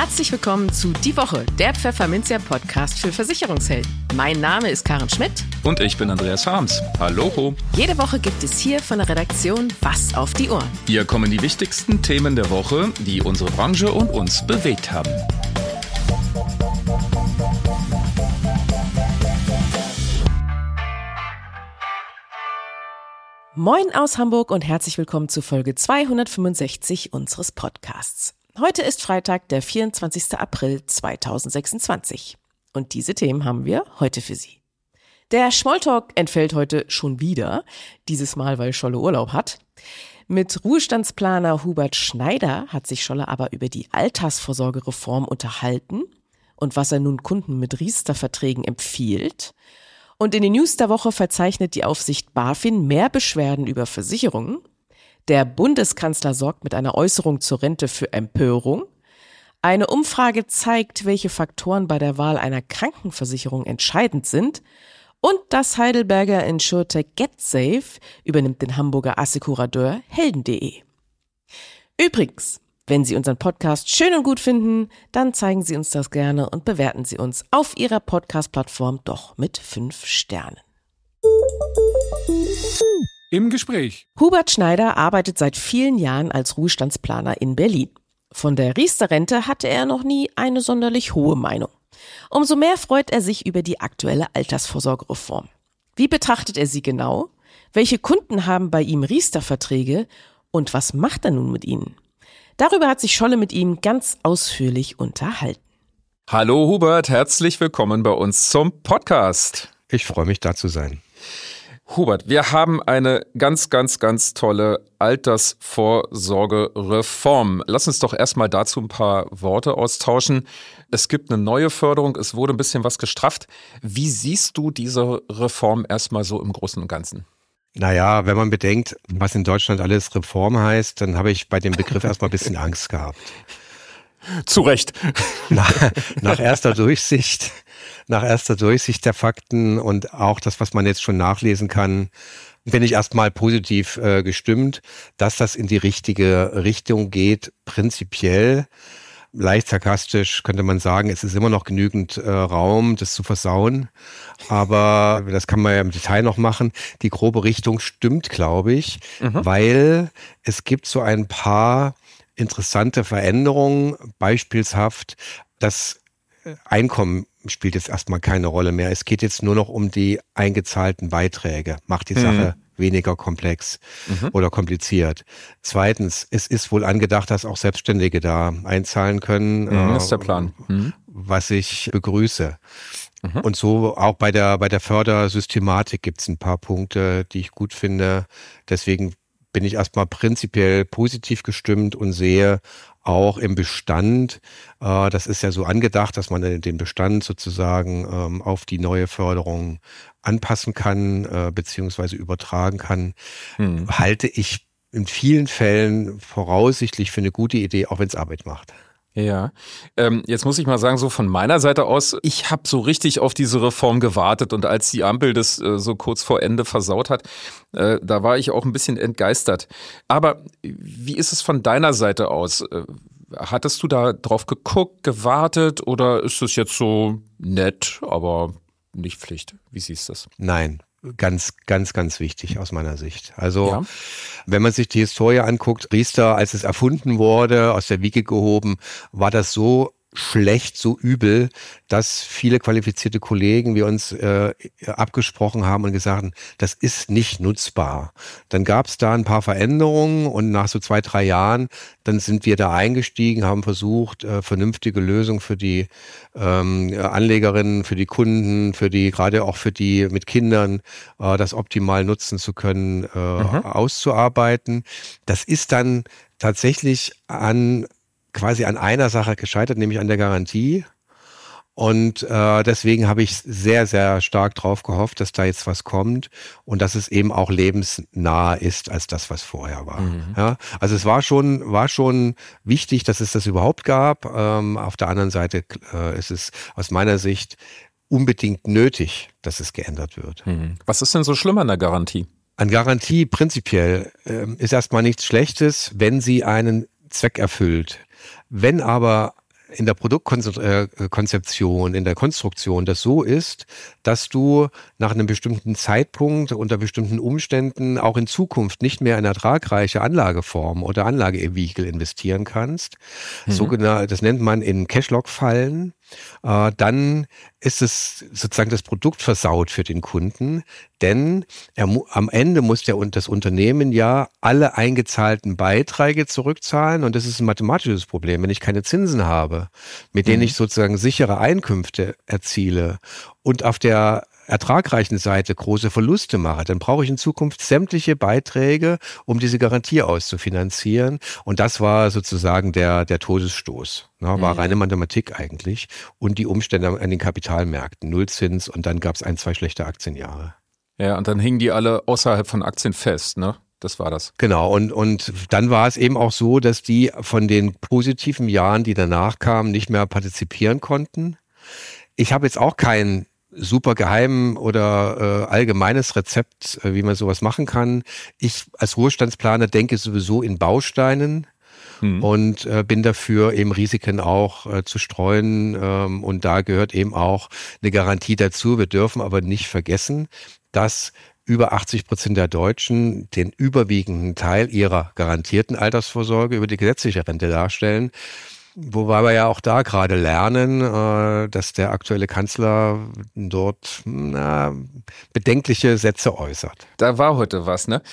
Herzlich willkommen zu Die Woche, der Pfefferminzia-Podcast für Versicherungshelden. Mein Name ist Karen Schmidt. Und ich bin Andreas Harms. Hallo. Jede Woche gibt es hier von der Redaktion was auf die Ohren. Hier kommen die wichtigsten Themen der Woche, die unsere Branche und uns bewegt haben. Moin aus Hamburg und herzlich willkommen zu Folge 265 unseres Podcasts. Heute ist Freitag, der 24. April 2026. Und diese Themen haben wir heute für Sie. Der Smalltalk entfällt heute schon wieder, dieses Mal, weil Scholle Urlaub hat. Mit Ruhestandsplaner Hubert Schneider hat sich Scholle aber über die Altersvorsorgereform unterhalten und was er nun Kunden mit Riester-Verträgen empfiehlt. Und in den News der Woche verzeichnet die Aufsicht BaFin mehr Beschwerden über Versicherungen. Der Bundeskanzler sorgt mit einer Äußerung zur Rente für Empörung. Eine Umfrage zeigt, welche Faktoren bei der Wahl einer Krankenversicherung entscheidend sind. Und das Heidelberger InsurTech GetSafe übernimmt den Hamburger Assekurateur Helden.de. Übrigens, wenn Sie unseren Podcast schön und gut finden, dann zeigen Sie uns das gerne und bewerten Sie uns auf Ihrer Podcast-Plattform doch mit 5 Sternen. Im Gespräch. Hubert Schneider arbeitet seit vielen Jahren als Ruhestandsplaner in Berlin. Von der Riester-Rente hatte er noch nie eine sonderlich hohe Meinung. Umso mehr freut er sich über die aktuelle Altersvorsorgereform. Wie betrachtet er sie genau? Welche Kunden haben bei ihm Riester-Verträge? Und was macht er nun mit ihnen? Darüber hat sich Scholle mit ihm ganz ausführlich unterhalten. Hallo Hubert, herzlich willkommen bei uns zum Podcast. Ich freue mich, da zu sein. Hubert, wir haben eine ganz tolle Altersvorsorgereform. Lass uns doch erstmal dazu ein paar Worte austauschen. Es gibt eine neue Förderung, es wurde ein bisschen was gestrafft. Wie siehst du diese Reform erstmal so im Großen und Ganzen? Naja, wenn man bedenkt, was in Deutschland alles Reform heißt, dann habe ich bei dem Begriff erstmal ein bisschen Angst gehabt. Zu Recht. Nach erster Durchsicht der Fakten und auch das, was man jetzt schon nachlesen kann, bin ich erstmal positiv gestimmt, dass das in die richtige Richtung geht, prinzipiell. Leicht sarkastisch könnte man sagen, es ist immer noch genügend Raum, das zu versauen. Aber das kann man ja im Detail noch machen. Die grobe Richtung stimmt, glaube ich, weil es gibt so ein paar interessante Veränderungen. Beispielshaft, das Einkommen spielt jetzt erstmal keine Rolle mehr. Es geht jetzt nur noch um die eingezahlten Beiträge. Macht die Sache weniger komplex oder kompliziert. Zweitens, es ist wohl angedacht, dass auch Selbstständige da einzahlen können. Das ist der Plan. Was ich begrüße. Und so auch bei der Fördersystematik gibt es ein paar Punkte, die ich gut finde. Deswegen bin ich erstmal prinzipiell positiv gestimmt und sehe auch im Bestand, das ist ja so angedacht, dass man den Bestand sozusagen auf die neue Förderung anpassen kann, beziehungsweise übertragen kann, halte ich in vielen Fällen voraussichtlich für eine gute Idee, auch wenn es Arbeit macht. Ja, jetzt muss ich mal sagen, so von meiner Seite aus, ich habe so richtig auf diese Reform gewartet und als die Ampel das so kurz vor Ende versaut hat, da war ich auch ein bisschen entgeistert. Aber wie ist es von deiner Seite aus? Hattest du da drauf geguckt, gewartet oder ist es jetzt so nett, aber nicht Pflicht? Wie siehst du das? Nein. Ganz wichtig aus meiner Sicht. Also, wenn man sich die Historie anguckt, Riester, als es erfunden wurde, aus der Wiege gehoben, war das so schlecht, so übel, dass viele qualifizierte Kollegen wir uns abgesprochen haben und gesagt haben, das ist nicht nutzbar. Dann gab es da ein paar Veränderungen und nach so 2-3 Jahren, dann sind wir da eingestiegen, haben versucht, vernünftige Lösungen für die Anlegerinnen, für die Kunden, gerade auch für die mit Kindern, das optimal nutzen zu können, auszuarbeiten. Das ist dann tatsächlich quasi an einer Sache gescheitert, nämlich an der Garantie. Und deswegen habe ich sehr, sehr stark drauf gehofft, dass da jetzt was kommt und dass es eben auch lebensnah ist als das, was vorher war. Ja, also es war schon wichtig, dass es das überhaupt gab. Auf der anderen Seite ist es aus meiner Sicht unbedingt nötig, dass es geändert wird. Was ist denn so schlimm an der Garantie? An Garantie prinzipiell ist erstmal nichts Schlechtes, wenn sie einen Zweck erfüllt. Wenn aber in der Produktkonzeption, in der Konstruktion das so ist, dass du nach einem bestimmten Zeitpunkt unter bestimmten Umständen auch in Zukunft nicht mehr in ertragreiche Anlageform oder Anlagevehikel investieren kannst. Das nennt man in Cashlog-Fallen. Dann ist es sozusagen das Produkt versaut für den Kunden, denn am Ende muss das Unternehmen ja alle eingezahlten Beiträge zurückzahlen und das ist ein mathematisches Problem. Wenn ich keine Zinsen habe, mit denen ich sozusagen sichere Einkünfte erziele und auf der ertragreichen Seite große Verluste mache, dann brauche ich in Zukunft sämtliche Beiträge, um diese Garantie auszufinanzieren. Und das war sozusagen der Todesstoß. War reine Mathematik eigentlich. Und die Umstände an den Kapitalmärkten. Nullzins und dann gab es 1-2 schlechte Aktienjahre. Ja, und dann hingen die alle außerhalb von Aktien fest, ne? Das war das. Genau, und dann war es eben auch so, dass die von den positiven Jahren, die danach kamen, nicht mehr partizipieren konnten. Ich habe jetzt auch kein super geheim oder allgemeines Rezept, wie man sowas machen kann. Ich als Ruhestandsplaner denke sowieso in Bausteinen und bin dafür eben Risiken auch zu streuen und da gehört eben auch eine Garantie dazu. Wir dürfen aber nicht vergessen, dass über 80% der Deutschen den überwiegenden Teil ihrer garantierten Altersvorsorge über die gesetzliche Rente darstellen. Wobei wir ja auch da gerade lernen, dass der aktuelle Kanzler dort bedenkliche Sätze äußert. Da war heute was, ne?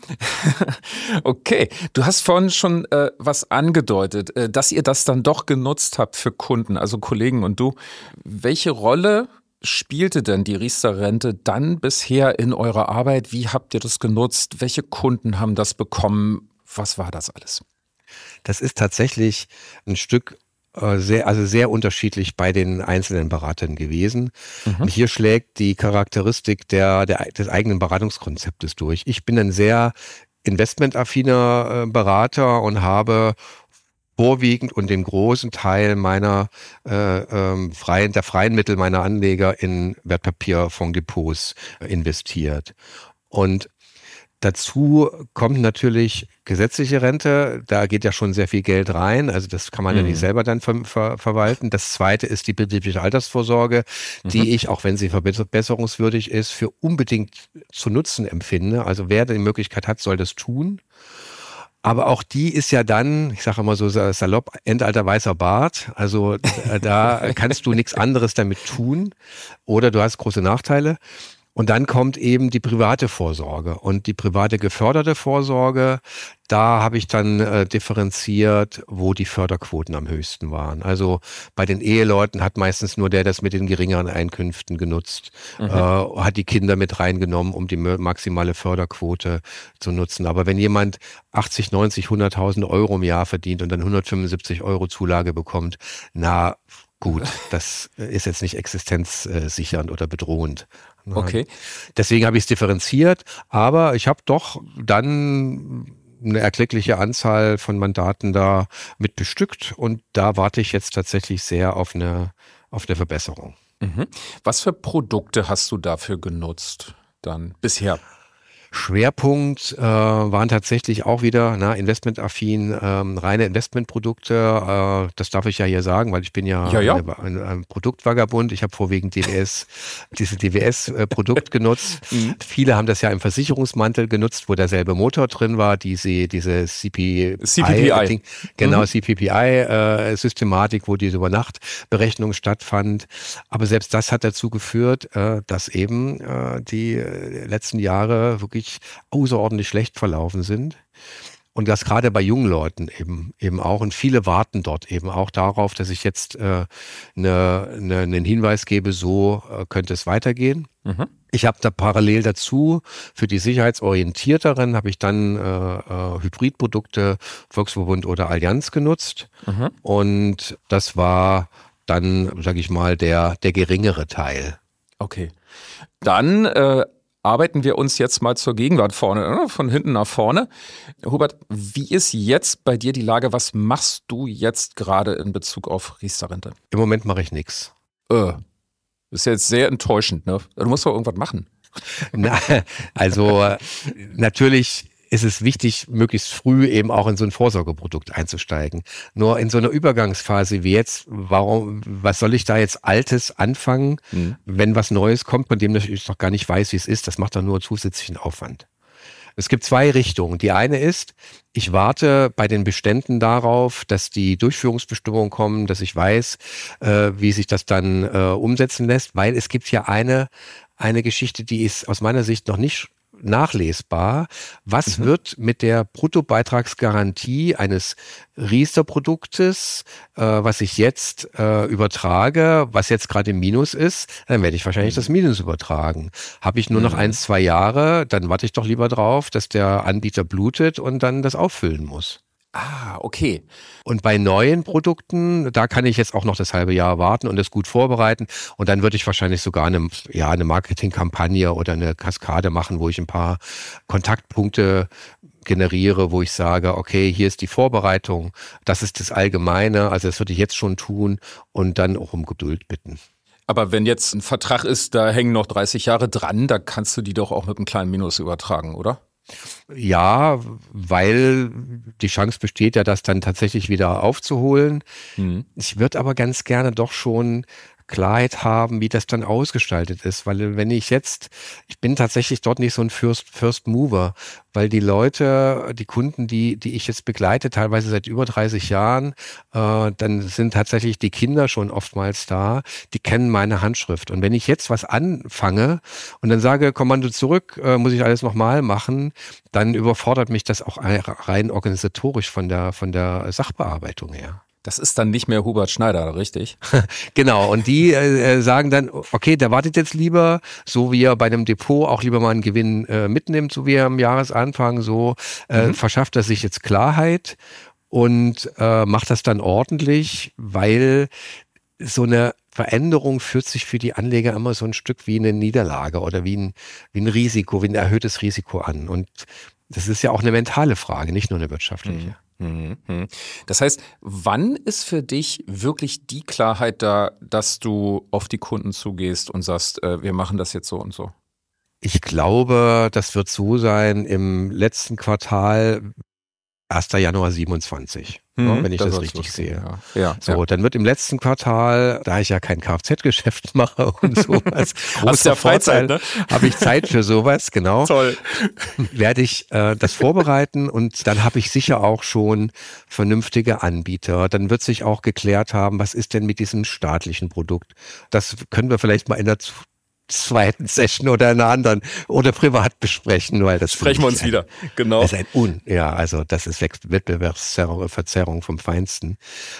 Okay, du hast vorhin schon was angedeutet, dass ihr das dann doch genutzt habt für Kunden, also Kollegen und du. Welche Rolle spielte denn die Riester-Rente dann bisher in eurer Arbeit? Wie habt ihr das genutzt? Welche Kunden haben das bekommen? Was war das alles? Das ist tatsächlich ein Stück sehr unterschiedlich bei den einzelnen Beratern gewesen. Und hier schlägt die Charakteristik des eigenen Beratungskonzeptes durch. Ich bin ein sehr investmentaffiner Berater und habe vorwiegend und den großen Teil meiner freien Mittel meiner Anleger in Wertpapierfondsdepots investiert. Und dazu kommt natürlich gesetzliche Rente, da geht ja schon sehr viel Geld rein, also das kann man ja nicht selber dann verwalten. Das zweite ist die betriebliche Altersvorsorge, die ich, auch wenn sie verbesserungswürdig ist, für unbedingt zu nutzen empfinde. Also wer die Möglichkeit hat, soll das tun. Aber auch die ist ja dann, ich sage immer so salopp, Endalter weißer Bart. Also da kannst du nichts anderes damit tun oder du hast große Nachteile. Und dann kommt eben die private Vorsorge und die private geförderte Vorsorge. Da habe ich dann differenziert, wo die Förderquoten am höchsten waren. Also bei den Eheleuten hat meistens nur der das mit den geringeren Einkünften genutzt, hat die Kinder mit reingenommen, um die maximale Förderquote zu nutzen. Aber wenn jemand 80, 90, 100.000 Euro im Jahr verdient und dann 175 Euro Zulage bekommt, na gut, das ist jetzt nicht existenzsichernd oder bedrohend. Okay. Deswegen habe ich es differenziert, aber ich habe doch dann eine erkleckliche Anzahl von Mandaten da mit bestückt und da warte ich jetzt tatsächlich sehr auf eine Verbesserung. Was für Produkte hast du dafür genutzt dann bisher? Schwerpunkt waren tatsächlich auch wieder investmentaffin, reine Investmentprodukte. Das darf ich ja hier sagen, weil ich bin ja ein Produktvagabund. Ich habe vorwiegend dieses DWS-Produkt genutzt. Viele haben das ja im Versicherungsmantel genutzt, wo derselbe Motor drin war, diese CPPI. CPPI-Systematik, wo diese Übernachtberechnung stattfand. Aber selbst das hat dazu geführt, dass eben die letzten Jahre wirklich außerordentlich schlecht verlaufen sind. Und das gerade bei jungen Leuten eben auch. Und viele warten dort eben auch darauf, dass ich jetzt einen Hinweis gebe, so könnte es weitergehen. Ich habe da parallel dazu für die sicherheitsorientierteren habe ich dann Hybridprodukte Volksverbund oder Allianz genutzt. Und das war dann, sage ich mal, der geringere Teil. Okay. Dann arbeiten wir uns jetzt mal zur Gegenwart vorne, von hinten nach vorne. Hubert, wie ist jetzt bei dir die Lage? Was machst du jetzt gerade in Bezug auf Riester-Rente? Im Moment mache ich nichts. Ist jetzt sehr enttäuschend, ne? Du musst doch irgendwas machen. Na, also natürlich ist es wichtig, möglichst früh eben auch in so ein Vorsorgeprodukt einzusteigen. Nur in so einer Übergangsphase wie jetzt, was soll ich da jetzt Altes anfangen, wenn was Neues kommt, von dem ich noch gar nicht weiß, wie es ist? Das macht dann nur zusätzlichen Aufwand. Es gibt zwei Richtungen. Die eine ist, ich warte bei den Beständen darauf, dass die Durchführungsbestimmungen kommen, dass ich weiß, wie sich das dann umsetzen lässt, weil es gibt ja eine Geschichte, die ist aus meiner Sicht noch nicht nachlesbar. Was wird mit der Bruttobeitragsgarantie eines Riester-Produktes, was ich jetzt übertrage, was jetzt gerade im Minus ist, dann werde ich wahrscheinlich das Minus übertragen. Habe ich nur noch 1-2 Jahre, dann warte ich doch lieber drauf, dass der Anbieter blutet und dann das auffüllen muss. Ah, okay. Und bei neuen Produkten, da kann ich jetzt auch noch das halbe Jahr warten und es gut vorbereiten. Und dann würde ich wahrscheinlich sogar eine Marketingkampagne oder eine Kaskade machen, wo ich ein paar Kontaktpunkte generiere, wo ich sage, okay, hier ist die Vorbereitung, das ist das Allgemeine, also das würde ich jetzt schon tun und dann auch um Geduld bitten. Aber wenn jetzt ein Vertrag ist, da hängen noch 30 Jahre dran, da kannst du die doch auch mit einem kleinen Minus übertragen, oder? Ja, weil die Chance besteht ja, das dann tatsächlich wieder aufzuholen. Ich würde aber ganz gerne doch schon Klarheit haben, wie das dann ausgestaltet ist, weil ich bin tatsächlich dort nicht so ein First Mover, weil die Leute, die Kunden, die ich jetzt begleite, teilweise seit über 30 Jahren, dann sind tatsächlich die Kinder schon oftmals da, die kennen meine Handschrift. Und wenn ich jetzt was anfange und dann sage, Kommando zurück, muss ich alles nochmal machen, dann überfordert mich das auch rein organisatorisch von der Sachbearbeitung her. Das ist dann nicht mehr Hubert Schneider, richtig? Genau, und die sagen dann, okay, der wartet jetzt lieber, so wie er bei einem Depot auch lieber mal einen Gewinn mitnimmt, so wie er am Jahresanfang, so verschafft er sich jetzt Klarheit und macht das dann ordentlich, weil so eine Veränderung fühlt sich für die Anleger immer so ein Stück wie eine Niederlage oder wie ein Risiko, wie ein erhöhtes Risiko an. Und das ist ja auch eine mentale Frage, nicht nur eine wirtschaftliche. Das heißt, wann ist für dich wirklich die Klarheit da, dass du auf die Kunden zugehst und sagst, wir machen das jetzt so und so? Ich glaube, das wird so sein im letzten Quartal, 1. Januar 27, wenn ich das richtig sehe. Ja. Dann wird im letzten Quartal, da ich ja kein Kfz-Geschäft mache und sowas, hast ja Freizeit, ne? Habe ich Zeit für sowas, genau. Toll. Werde ich das vorbereiten und dann habe ich sicher auch schon vernünftige Anbieter. Dann wird sich auch geklärt haben, was ist denn mit diesem staatlichen Produkt? Das können wir vielleicht mal in der zweiten Session oder einer anderen oder privat besprechen, weil das sprechen wir uns wieder. Genau. Das ist das ist Wettbewerbsverzerrung vom Feinsten.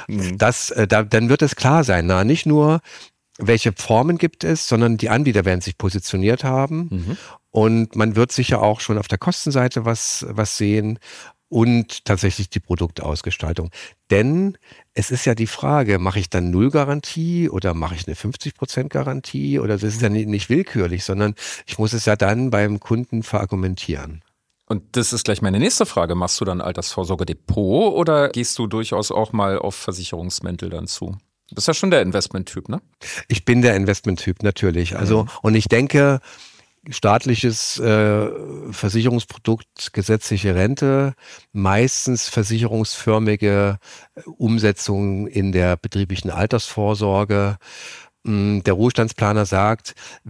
Dann wird es klar sein, nicht nur welche Formen gibt es, sondern die Anbieter werden sich positioniert haben und man wird sicher auch schon auf der Kostenseite was sehen und tatsächlich die Produktausgestaltung. Denn es ist ja die Frage, mache ich dann 0 Garantie oder mache ich eine 50% Garantie oder das ist ja nicht willkürlich, sondern ich muss es ja dann beim Kunden verargumentieren. Und das ist gleich meine nächste Frage. Machst du dann Altersvorsorge-Depot oder gehst du durchaus auch mal auf Versicherungsmäntel dann zu? Du bist ja schon der Investmenttyp, ne? Ich bin der Investmenttyp, natürlich. Also, und ich denke, staatliches Versicherungsprodukt, gesetzliche Rente, meistens versicherungsförmige Umsetzung in der betrieblichen Altersvorsorge. Der Ruhestandsplaner sagt,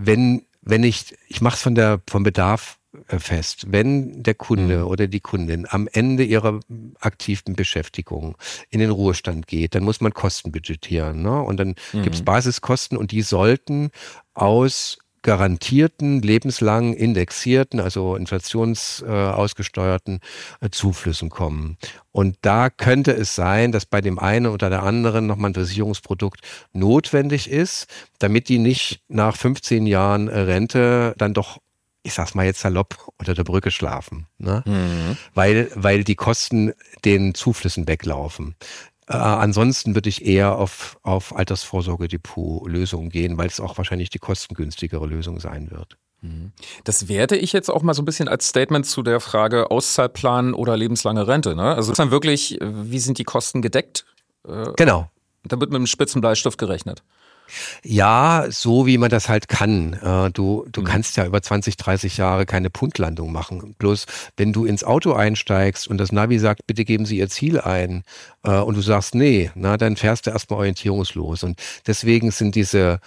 ich mache es vom Bedarf fest, wenn der Kunde oder die Kundin am Ende ihrer aktiven Beschäftigung in den Ruhestand geht, dann muss man Kosten budgetieren, ne? Und dann gibt es Basiskosten und die sollten aus garantierten, lebenslang indexierten, also inflationsausgesteuerten Zuflüssen kommen. Und da könnte es sein, dass bei dem einen oder der anderen nochmal ein Versicherungsprodukt notwendig ist, damit die nicht nach 15 Jahren Rente dann doch, ich sag's mal jetzt salopp, unter der Brücke schlafen, ne? Weil die Kosten den Zuflüssen weglaufen. Ansonsten würde ich eher auf Altersvorsorge-Depot-Lösungen gehen, weil es auch wahrscheinlich die kostengünstigere Lösung sein wird. Das werte ich jetzt auch mal so ein bisschen als Statement zu der Frage Auszahlplan oder lebenslange Rente, ne? Also ist dann wirklich, wie sind die Kosten gedeckt? Genau. Da wird mit einem spitzen Bleistift gerechnet. Ja, so wie man das halt kann. Du kannst ja über 20, 30 Jahre keine Punktlandung machen. Bloß wenn du ins Auto einsteigst und das Navi sagt, bitte geben Sie Ihr Ziel ein, und du sagst nee, dann fährst du erstmal orientierungslos. Und deswegen sind diese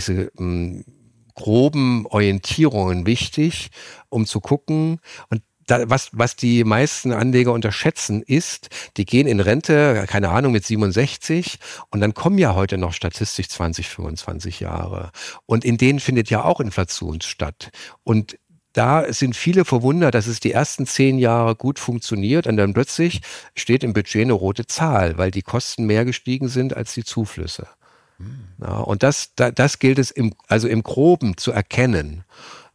groben Orientierungen wichtig, um zu gucken. Und was die meisten Anleger unterschätzen ist, die gehen in Rente, keine Ahnung, mit 67 und dann kommen ja heute noch statistisch 20, 25 Jahre. Und in denen findet ja auch Inflation statt. Und da sind viele verwundert, dass es die ersten 10 Jahre gut funktioniert und dann plötzlich steht im Budget eine rote Zahl, weil die Kosten mehr gestiegen sind als die Zuflüsse. Ja, und das gilt es im Groben zu erkennen.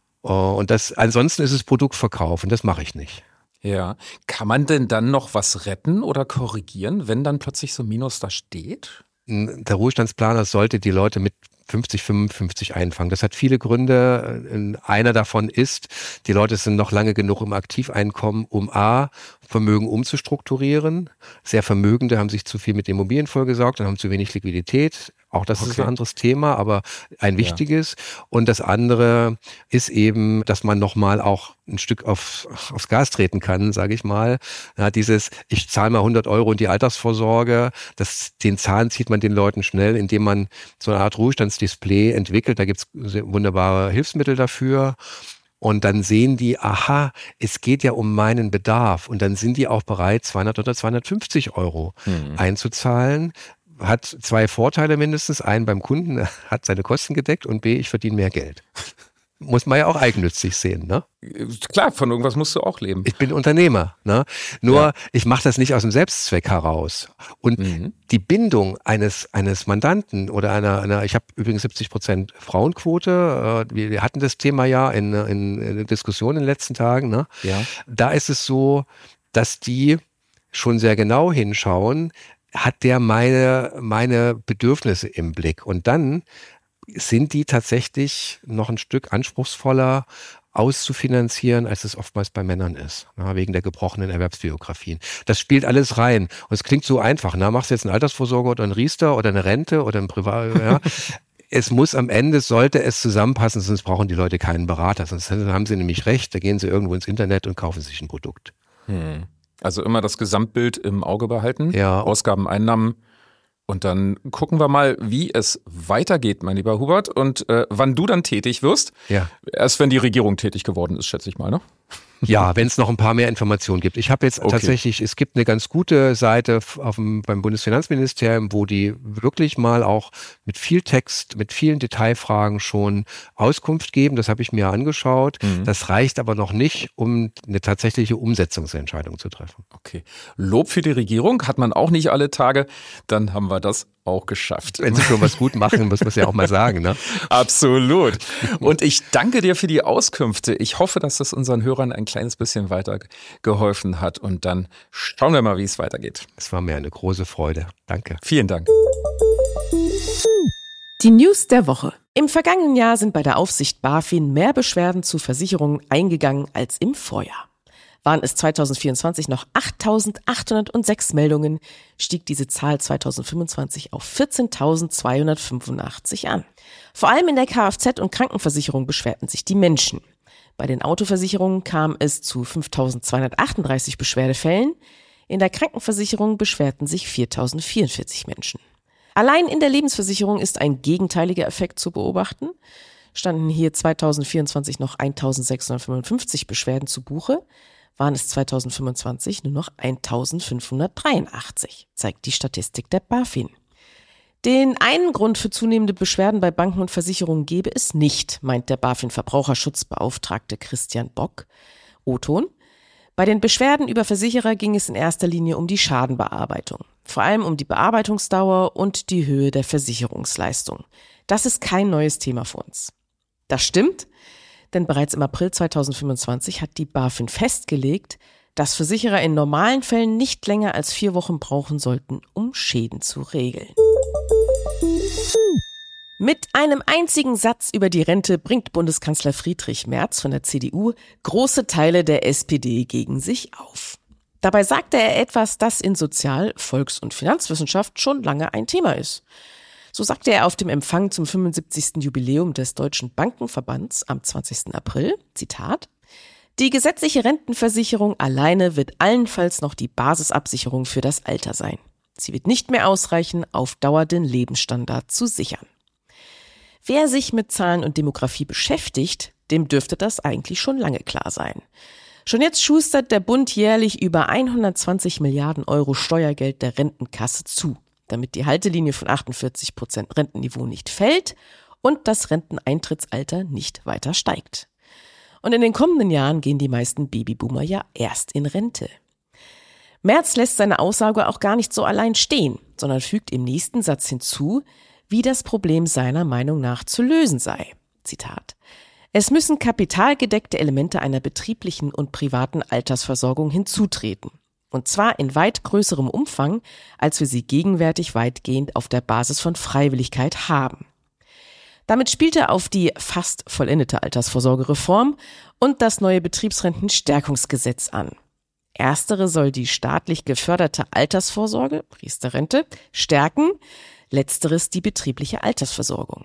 Und ansonsten ist es Produktverkauf und das mache ich nicht. Ja. Kann man denn dann noch was retten oder korrigieren, wenn dann plötzlich so ein Minus da steht? Der Ruhestandsplaner sollte die Leute mit 50, 55 einfangen. Das hat viele Gründe. Einer davon ist, die Leute sind noch lange genug im Aktiveinkommen, um Vermögen umzustrukturieren. Sehr Vermögende haben sich zu viel mit Immobilien vollgesaugt und haben zu wenig Liquidität. Auch das ist ein anderes Thema, aber ein wichtiges. Ja. Und das andere ist eben, dass man nochmal auch ein Stück aufs Gas treten kann, sage ich mal. Ja, ich zahle mal 100 € in die Altersvorsorge, den Zahn zieht man den Leuten schnell, indem man so eine Art Ruhestandsdisplay entwickelt. Da gibt's wunderbare Hilfsmittel dafür. Und dann sehen die, aha, es geht ja um meinen Bedarf. Und dann sind die auch bereit, 200 oder 250 € einzuzahlen. Hat 2 Vorteile mindestens. Einen beim Kunden, hat seine Kosten gedeckt und B, ich verdiene mehr Geld. Muss man ja auch eigennützig sehen, ne? Klar, von irgendwas musst du auch leben. Ich bin Unternehmer, ne? Nur, ich mache das nicht aus dem Selbstzweck heraus. Und die Bindung eines Mandanten oder ich habe übrigens 70% Frauenquote, wir hatten das Thema ja in Diskussionen in den letzten Tagen, ne? Ja. Da ist es so, dass die schon sehr genau hinschauen, hat der meine Bedürfnisse im Blick. Und dann sind die tatsächlich noch ein Stück anspruchsvoller auszufinanzieren, als es oftmals bei Männern ist, wegen der gebrochenen Erwerbsbiografien. Das spielt alles rein. Und es klingt so einfach. Machst du jetzt eine Altersvorsorge oder einen Riester oder eine Rente oder ein Privat... Ja. Es muss am Ende, sollte es zusammenpassen, sonst brauchen die Leute keinen Berater. Sonst haben sie nämlich recht, da gehen sie irgendwo ins Internet und kaufen sich ein Produkt. Also immer das Gesamtbild im Auge behalten, ja. Ausgaben, Einnahmen. Und dann gucken wir mal, wie es weitergeht, mein lieber Hubert, und wann du dann tätig wirst. Ja. Erst wenn die Regierung tätig geworden ist, schätze ich mal, ne? Ja, wenn es noch ein paar mehr Informationen gibt. Ich habe jetzt tatsächlich, es gibt eine ganz gute Seite beim Bundesfinanzministerium, wo die wirklich mal auch mit viel Text, mit vielen Detailfragen schon Auskunft geben. Das habe ich mir angeschaut. Das reicht aber noch nicht, um eine tatsächliche Umsetzungsentscheidung zu treffen. Okay. Lob für die Regierung hat man auch nicht alle Tage. Dann haben wir das auch geschafft. Wenn sie schon was gut machen, muss man es ja auch mal sagen, ne? Absolut. Und ich danke dir für die Auskünfte. Ich hoffe, dass das unseren Hörern ein kleines bisschen weitergeholfen hat. Und dann schauen wir mal, wie es weitergeht. Es war mir eine große Freude. Danke. Vielen Dank. Die News der Woche. Im vergangenen Jahr sind bei der Aufsicht BaFin mehr Beschwerden zu Versicherungen eingegangen als im Vorjahr. Waren es 2024 noch 8.806 Meldungen, stieg diese Zahl 2025 auf 14.285 an. Vor allem in der Kfz- und Krankenversicherung beschwerten sich die Menschen. Bei den Autoversicherungen kam es zu 5.238 Beschwerdefällen. In der Krankenversicherung beschwerten sich 4.044 Menschen. Allein in der Lebensversicherung ist ein gegenteiliger Effekt zu beobachten. Standen hier 2024 noch 1.655 Beschwerden zu Buche, waren es 2025 nur noch 1.583, zeigt die Statistik der BaFin. Den einen Grund für zunehmende Beschwerden bei Banken und Versicherungen gebe es nicht, meint der BaFin-Verbraucherschutzbeauftragte Christian Bock. O-Ton: Bei den Beschwerden über Versicherer ging es in erster Linie um die Schadenbearbeitung, vor allem um die Bearbeitungsdauer und die Höhe der Versicherungsleistung. Das ist kein neues Thema für uns. Das stimmt, denn bereits im April 2025 hat die BaFin festgelegt, dass Versicherer in normalen Fällen nicht länger als 4 Wochen brauchen sollten, um Schäden zu regeln. Mit einem einzigen Satz über die Rente bringt Bundeskanzler Friedrich Merz von der CDU große Teile der SPD gegen sich auf. Dabei sagte er etwas, das in Sozial-, Volks- und Finanzwissenschaft schon lange ein Thema ist. So sagte er auf dem Empfang zum 75. Jubiläum des Deutschen Bankenverbands am 20. April, Zitat, die gesetzliche Rentenversicherung alleine wird allenfalls noch die Basisabsicherung für das Alter sein. Sie wird nicht mehr ausreichen, auf Dauer den Lebensstandard zu sichern. Wer sich mit Zahlen und Demografie beschäftigt, dem dürfte das eigentlich schon lange klar sein. Schon jetzt schustert der Bund jährlich über 120 Milliarden Euro Steuergeld der Rentenkasse zu, damit die Haltelinie von 48% Rentenniveau nicht fällt und das Renteneintrittsalter nicht weiter steigt. Und in den kommenden Jahren gehen die meisten Babyboomer ja erst in Rente. Merz lässt seine Aussage auch gar nicht so allein stehen, sondern fügt im nächsten Satz hinzu, wie das Problem seiner Meinung nach zu lösen sei. Zitat: Es müssen kapitalgedeckte Elemente einer betrieblichen und privaten Altersversorgung hinzutreten. Und zwar in weit größerem Umfang, als wir sie gegenwärtig weitgehend auf der Basis von Freiwilligkeit haben. Damit spielt er auf die fast vollendete Altersvorsorgereform und das neue Betriebsrentenstärkungsgesetz an. Erstere soll die staatlich geförderte Altersvorsorge, Riester-Rente, stärken, letzteres die betriebliche Altersversorgung.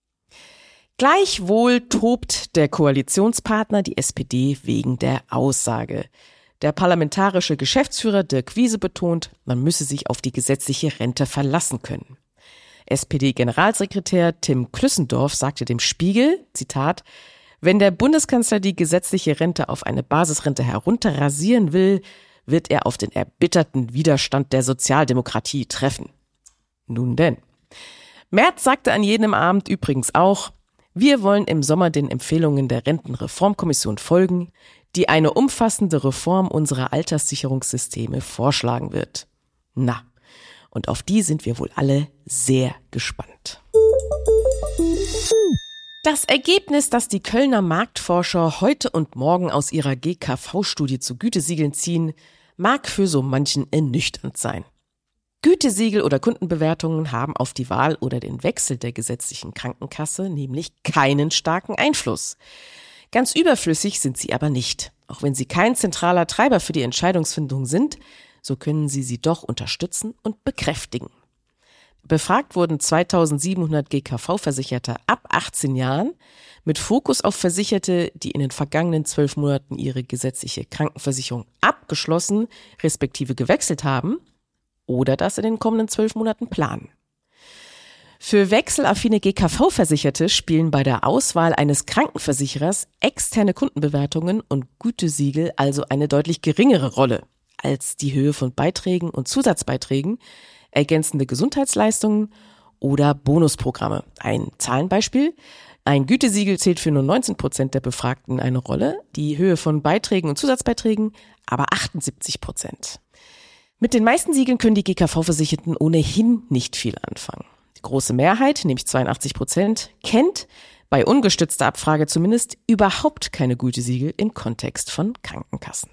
Gleichwohl tobt der Koalitionspartner, die SPD, wegen der Aussage. Der parlamentarische Geschäftsführer Dirk Wiese betont, man müsse sich auf die gesetzliche Rente verlassen können. SPD-Generalsekretär Tim Klüssendorf sagte dem Spiegel, Zitat, wenn der Bundeskanzler die gesetzliche Rente auf eine Basisrente herunterrasieren will, wird er auf den erbitterten Widerstand der Sozialdemokratie treffen. Nun denn. Merz sagte an jenem Abend übrigens auch, wir wollen im Sommer den Empfehlungen der Rentenreformkommission folgen, die eine umfassende Reform unserer Alterssicherungssysteme vorschlagen wird. Na, und auf die sind wir wohl alle sehr gespannt. Das Ergebnis, das die Kölner Marktforscher heute und morgen aus ihrer GKV-Studie zu Gütesiegeln ziehen, mag für so manchen ernüchternd sein. Gütesiegel oder Kundenbewertungen haben auf die Wahl oder den Wechsel der gesetzlichen Krankenkasse nämlich keinen starken Einfluss. Ganz überflüssig sind sie aber nicht. Auch wenn sie kein zentraler Treiber für die Entscheidungsfindung sind, so können sie doch unterstützen und bekräftigen. Befragt wurden 2700 GKV-Versicherte ab 18 Jahren mit Fokus auf Versicherte, die in den vergangenen 12 Monaten ihre gesetzliche Krankenversicherung abgeschlossen, respektive gewechselt haben oder das in den kommenden 12 Monaten planen. Für wechselaffine GKV-Versicherte spielen bei der Auswahl eines Krankenversicherers externe Kundenbewertungen und Gütesiegel also eine deutlich geringere Rolle als die Höhe von Beiträgen und Zusatzbeiträgen, ergänzende Gesundheitsleistungen oder Bonusprogramme. Ein Zahlenbeispiel: Ein Gütesiegel zählt für nur 19% der Befragten eine Rolle, die Höhe von Beiträgen und Zusatzbeiträgen aber 78%. Mit den meisten Siegeln können die GKV-Versicherten ohnehin nicht viel anfangen. Die große Mehrheit, nämlich 82%, kennt, bei ungestützter Abfrage zumindest, überhaupt keine Gütesiegel im Kontext von Krankenkassen.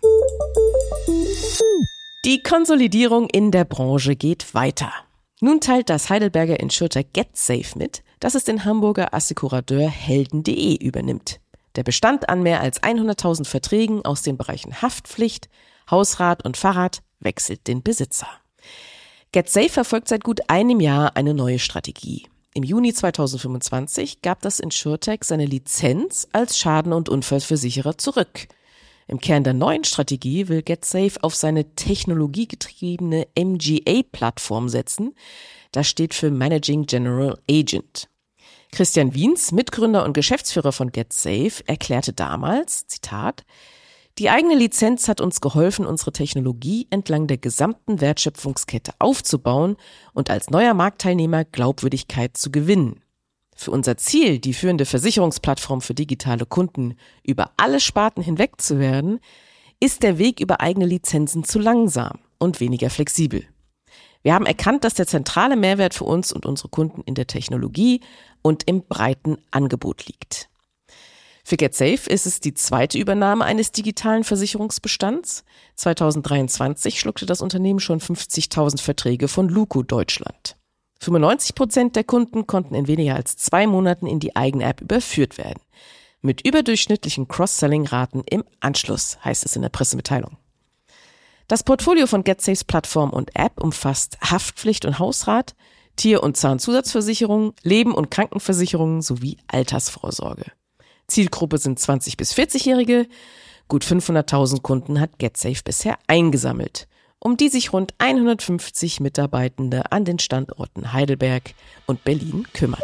Die Konsolidierung in der Branche geht weiter. Nun teilt das Heidelberger Insurtech GetSafe mit, dass es den Hamburger Assekurateur Helden.de übernimmt. Der Bestand an mehr als 100.000 Verträgen aus den Bereichen Haftpflicht, Hausrat und Fahrrad wechselt den Besitzer. GetSafe verfolgt seit gut einem Jahr eine neue Strategie. Im Juni 2025 gab das Insurtech seine Lizenz als Schaden- und Unfallversicherer zurück. Im Kern der neuen Strategie will GetSafe auf seine technologiegetriebene MGA-Plattform setzen. Das steht für Managing General Agent. Christian Wiens, Mitgründer und Geschäftsführer von GetSafe, erklärte damals, Zitat, die eigene Lizenz hat uns geholfen, unsere Technologie entlang der gesamten Wertschöpfungskette aufzubauen und als neuer Marktteilnehmer Glaubwürdigkeit zu gewinnen. Für unser Ziel, die führende Versicherungsplattform für digitale Kunden über alle Sparten hinweg zu werden, ist der Weg über eigene Lizenzen zu langsam und weniger flexibel. Wir haben erkannt, dass der zentrale Mehrwert für uns und unsere Kunden in der Technologie und im breiten Angebot liegt. Für GetSafe ist es die zweite Übernahme eines digitalen Versicherungsbestands. 2023 schluckte das Unternehmen schon 50.000 Verträge von Luko Deutschland. 95% der Kunden konnten in weniger als 2 Monaten in die eigene App überführt werden. Mit überdurchschnittlichen Cross-Selling-Raten im Anschluss, heißt es in der Pressemitteilung. Das Portfolio von GetSafes Plattform und App umfasst Haftpflicht und Hausrat, Tier- und Zahnzusatzversicherung, Leben- und Krankenversicherung sowie Altersvorsorge. Zielgruppe sind 20- bis 40-Jährige. Gut 500.000 Kunden hat GetSafe bisher eingesammelt, um die sich rund 150 Mitarbeitende an den Standorten Heidelberg und Berlin kümmern.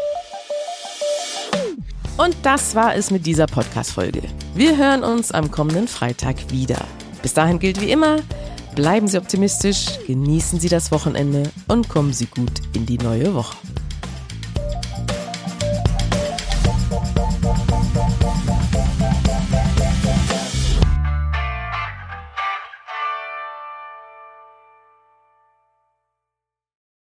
Und das war es mit dieser Podcast-Folge. Wir hören uns am kommenden Freitag wieder. Bis dahin gilt wie immer, bleiben Sie optimistisch, genießen Sie das Wochenende und kommen Sie gut in die neue Woche.